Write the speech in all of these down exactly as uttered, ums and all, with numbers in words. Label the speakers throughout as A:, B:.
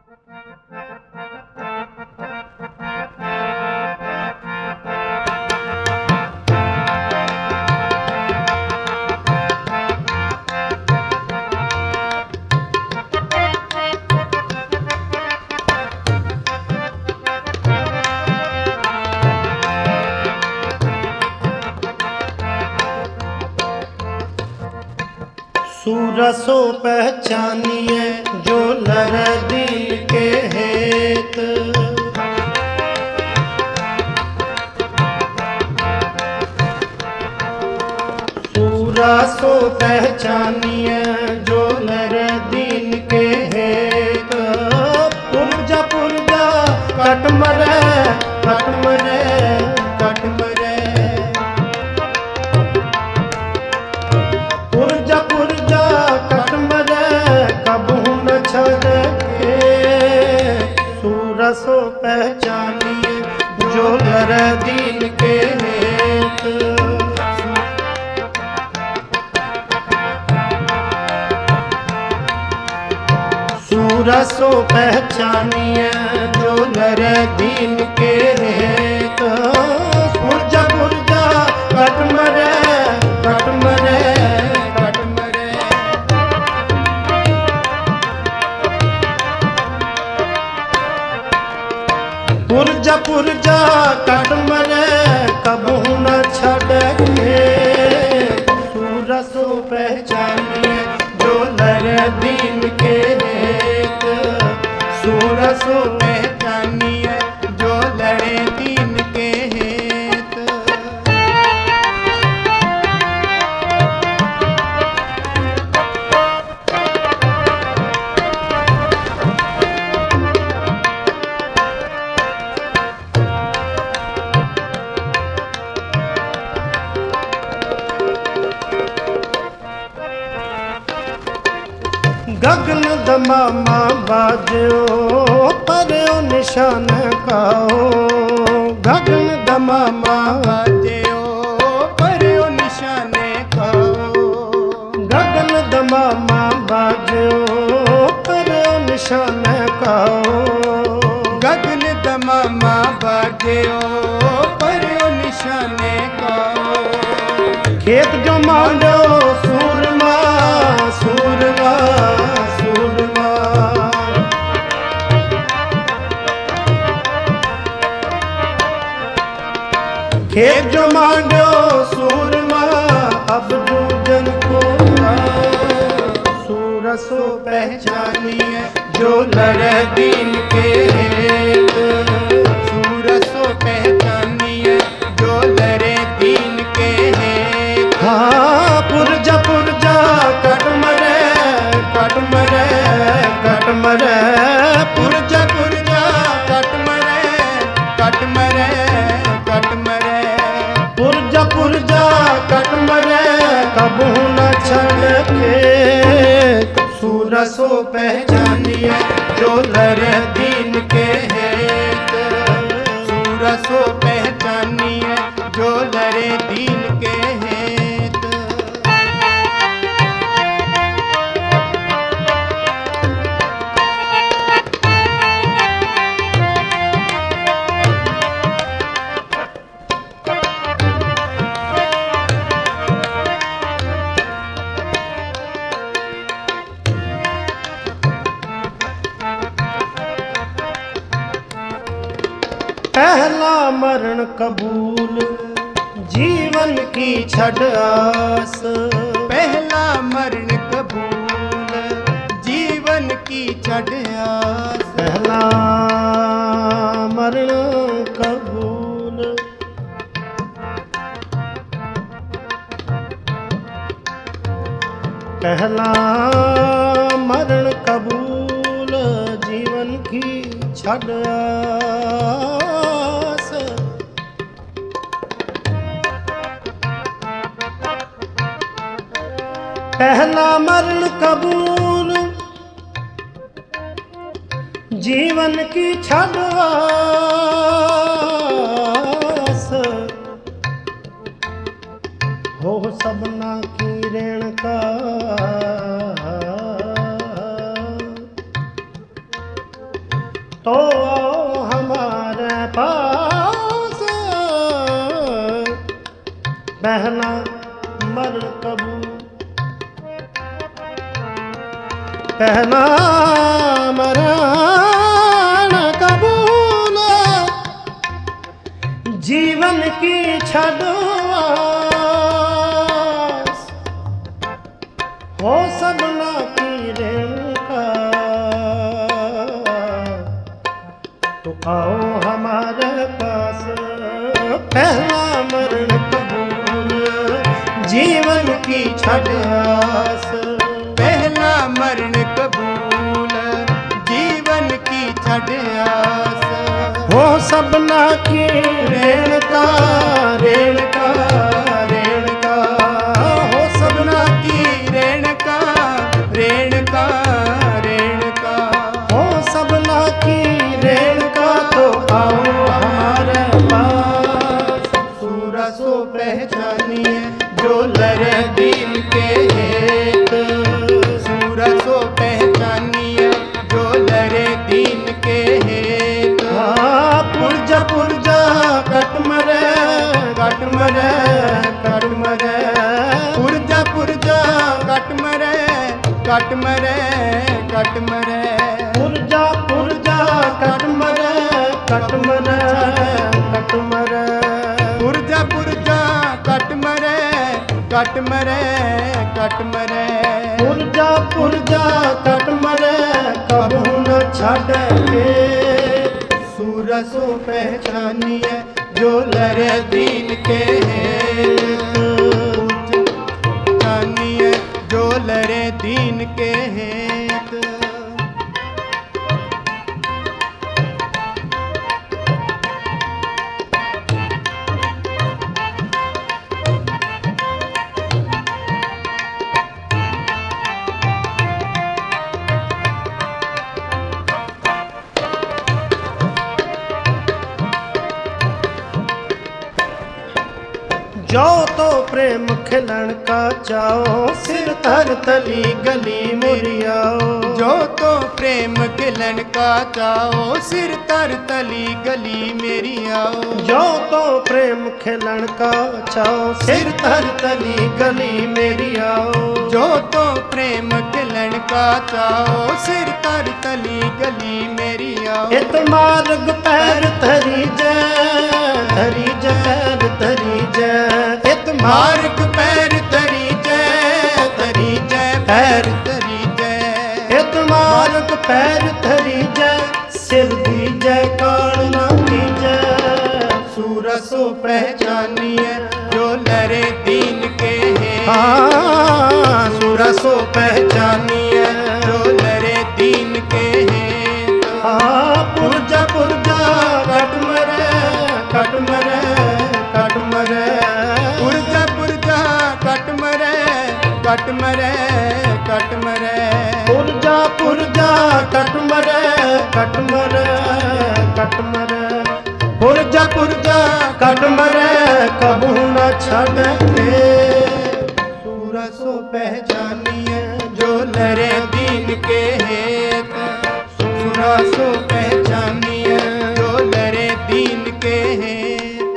A: सूरसो पहचानिए जो नर दिल के हेत, सूरसो पहचानिए जो नर दिल के हेत। पुरजा पुरजा कट मरे कट मरे कट मरे, पुरजा पुरजा कट मरे कबहू न छड़े। सूरसो पहचानिए जो नर दिल के हेत, सूरसो पहचानिए जो नर दिल के हेत। पुरजा पुरजा कट मरे कट मरे कट मरे, पुरजा पुरजा कट मरे कबहू न छड़े। सूरसो पहचानिए जो नर दिल के हेत, सूरसो पहचानिए जो लड़े दीन के हेत। गगन दमामा बाजो पर्यो निशान काओ, गगन दमामा बाजो पर्यो निशान काओ, गगन दमामा बाजो पर्यो निशान काओ, गगन दमामा बाजो पर्यो निशान काओ। खेत जो मांडो सूरमा सूरमा सूरमा, खेत जो मांडो सूरमा अब दूजन को। सूरसो पहचानिए जो नर दिल के हेत, सूरसो पहचानिए जो लड़े दिल के हेत। हाँ पुरजा पुरजा कट मरे कट मरे कट मरे, पुरजा पुरजा कट मरे कट मरे कट मरे, पुरजा पुरजा कट मरे कबहू न छड़के। सूरसो पहचानिए जो लड़े दिल के हेत, सूरसो पहचानिए जो लड़े दिल के हेत। पहला मरण कबूल जीवन की छड़ आस, पहला मरण कबूल जीवन की छड़ आस, पहला मरण कबूल। पहला मरण कबूल जीवन की छड़ आस। पहला मरण कबूल जीवन की छड़ आस, हो सबना की ऋण का तो आओ हमारे पास, बहना मर कबू कहना मरण कबूल, जीवन की छड़वास हो सबना की रेणुका, तो आओ हमारे पास, पहला मरण कबूल, जीवन की छड़वास,
B: पहला मरण कबूल, जीवन की छड़वास
A: हो सबना की रेणुका, रेणुका, रेणुका,
B: हो सबना की रेणुका, रेणुका, रेणुका,
A: हो सबना की रेणुका, तो आओ हमारे पास,
B: सूरसो पहचानिए जो लरे दीन के हेत, सूरसो पहचानिए जो लरे दीन के हेत,
A: हाँ पुरजा पुरजा कट मरे,
B: कट मरे, कट मरे, पुरजा पुरजा कट मरे, कट मरे, कट मरे,
A: पुरजा पुरजा कट मरे, कट मरे, कट मरे,
B: पुरजा पुरजा कट मरे, कट मरे, कट मरे,
A: पुरजा पुरजा कट मरे, कबू न छड़े,
B: सूरसो पहचानिए जो लरे दीन के हेत, पहचानिए जो लरे दीन के हेत।
A: जो तो प्रेम खिलन का चाओ, सिर धर तली गली मुरियाओ,
B: जो तो प्रेम खिलन का चाओ, सिर तर तली गली मेरी आओ,
A: जो तो प्रेम खिलन का चाओ, सिर धर तली गली मेरी आओ,
B: जो तो प्रेम खिलन का चाओ, सिर तर तली गली मेरी आओ,
A: इत मार्ग पैर धरी जय, धरी जय पैर धरी जय, इत
B: मार्ग पैर धरी जय, धरी जय पैर धरी जय,
A: इत मार्ग पैर धरी जय, सिर दी जय काल न की जय,
B: सूरसो पहचानिए जो लरे दीन के हैं,
A: हाँ
B: सूरसो पहचानिए जो लरे दीन के हैं,
A: हाँ पुरजा पुरजा कट मरे, कट मरे, कट मरे,
B: पुरजा पुरजा कट मरे, कट मरे, कट मरे,
A: पुरजा पुरजा कट मरे, कट मरे, कट मरे, पुरजा पुरजा कट मरे, कबू न छड़े,
B: सूरसो पहचानिए जो लरे दीन के हेत, सूरसो पहचानिए जो लरे दीन के हेत।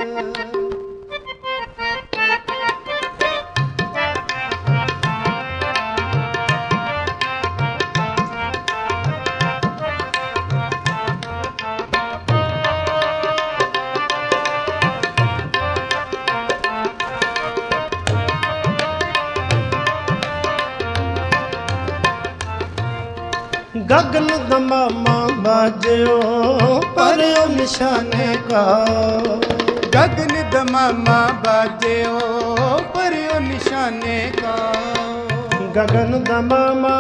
A: गगन दमामा बाजो पर्यो निशाने का,
B: गगन दमामा बाजे ओ पर्यो निशाने का,
A: गगन दमामा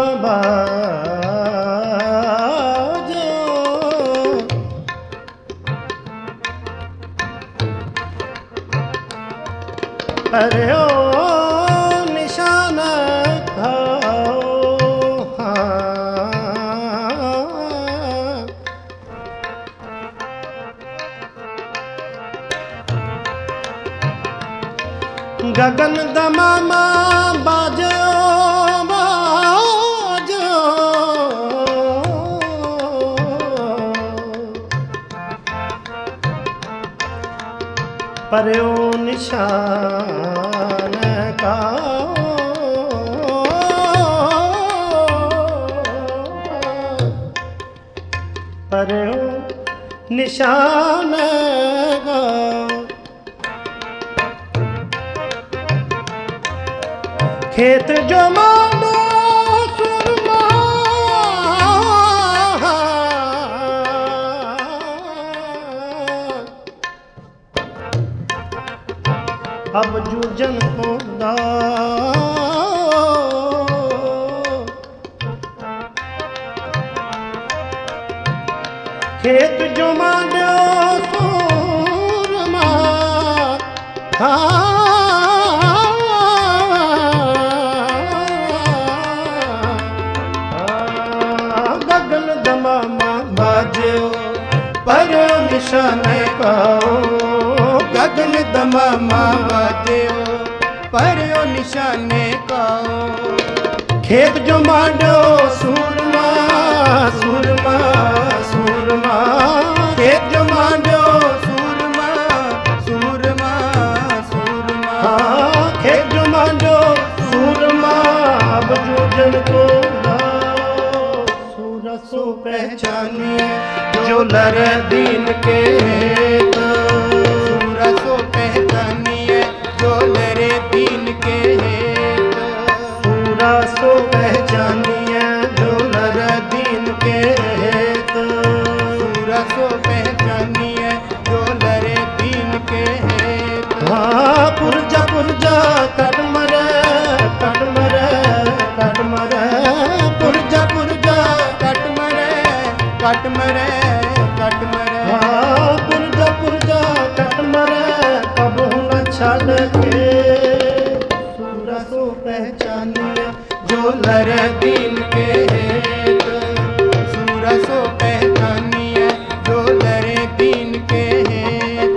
A: बाजो पर्यो निशाने का, गगन दमामा बाजो बाजो पर्यो निशान का पर्यो निशान का खेत जो मानो सुरमा अब जूझन होंदा खेत जो मानो सुरमा गगन दमामा बाजो पर निशान कहो
B: गगन दमामा बाजो पर्यो निशाने काओ
A: खेत जो मांडो सूरमा सूरमा सूरमा
B: खेत जो मांडो सूरमा सूरमा सूरमा
A: हाँ खेत जो मांडो सूरमा अब जूझन को सूरसो पहचानिए जो लर दीन के हेत
B: सूरसो पहचानिए जो लरे दीन के हेत
A: सूरसो पहचानिए जो लर दीन के हेत
B: सूरसो पहचानिए जो लरे दीन के हेत
A: हाँ पुरजा पुरजा कटमर कटमर कटमर पुरजा पुरजा
B: कट मरे कट मरे कट मरे
A: हाँ पुरजा पुरजा कटमर कबू न छल के सूरसो पहचानिए जो लर दीन के हेत
B: सूरसो पहचानिए जो लरे दीन के हेत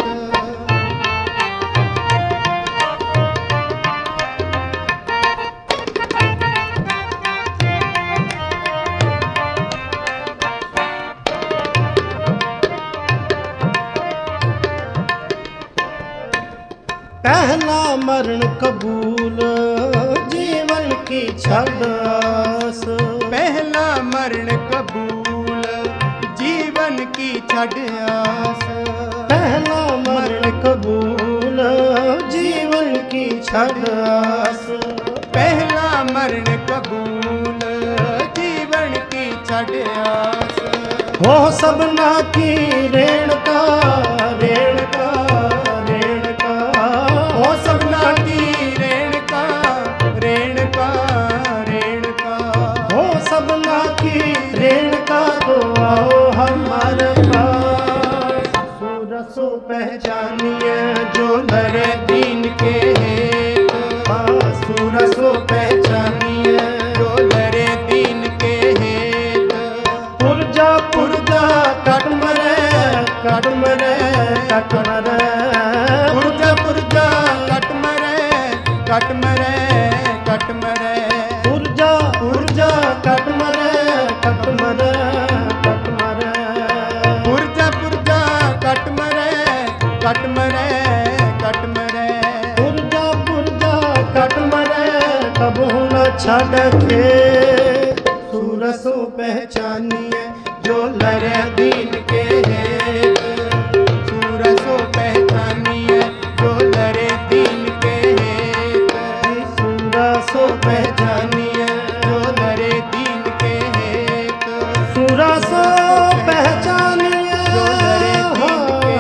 A: पहला मरण कबूल जीवन की छड़ास
B: पहला मरण कबूल जीवन की छड़ आस
A: पहला मरण कबूल जीवन की छड़ास
B: पहला मरण कबूल जीवन की छड़ आस
A: हो सबना की रेणुका रेणुका रेणुका
B: हो सबना की रेणुका रेणुका रेणुका
A: हो सबना की रेणुका तो आओ हमारे पास सूरसो पहचानिए जो लर दीन के हेत हाँ सूरसो पहचानिए
B: जो लरे दीन के हेत
A: पुरजा पुरजा कटमर कटमर कटमर
B: पुरजा पुरजा कट मरे कट मरे कट मरे
A: पुरजा पुरजा कटमर कटमर कटमर
B: पुरजा पुरजा कट मरे कट मरे कट मरे
A: पुरजा पुरजा कटमर कबू न छड़ के सूरसो पहचानिए जो लर दीन के हेत
B: सूरसो पहचानिए जो लरे दीन के हेत
A: सूरसो पहचानिए
B: जो लरे दीन के हेत
A: सूरसो पहचानिए
B: जो लरे दीन के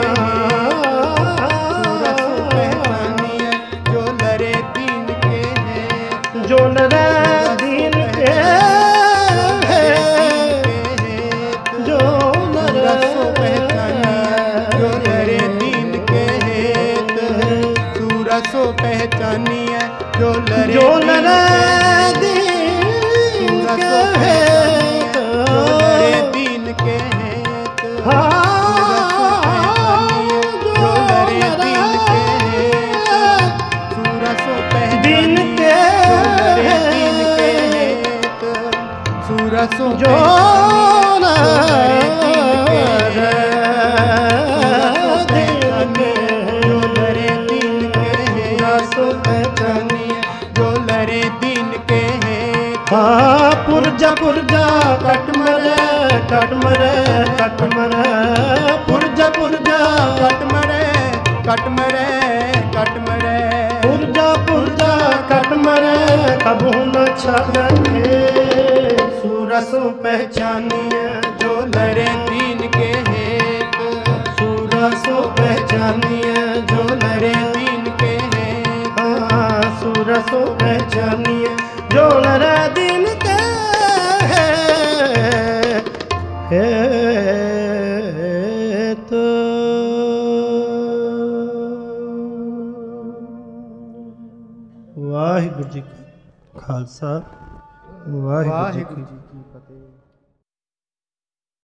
B: सूरसो पहचानिए जो लरे दीन के हेत
A: जो लर दीन के हेत जो लर
B: सूरसो पहचानिए
A: कट मरे कट मरे पुरजा पुरजा
B: कट मरे कट मरे कट मरे
A: पुरजा पुरजा कट मरे कबू न छाड़े सूरसों पहचानिए जो
B: लरे दीन के हेत
A: सूरसों पहचानिए जो
B: लरे दीन के हेत
A: हाँ सूरसों पहचानिए जो लरे दिन के है तो वाहिगुरु जी का खालसा वाहिगुरु जी की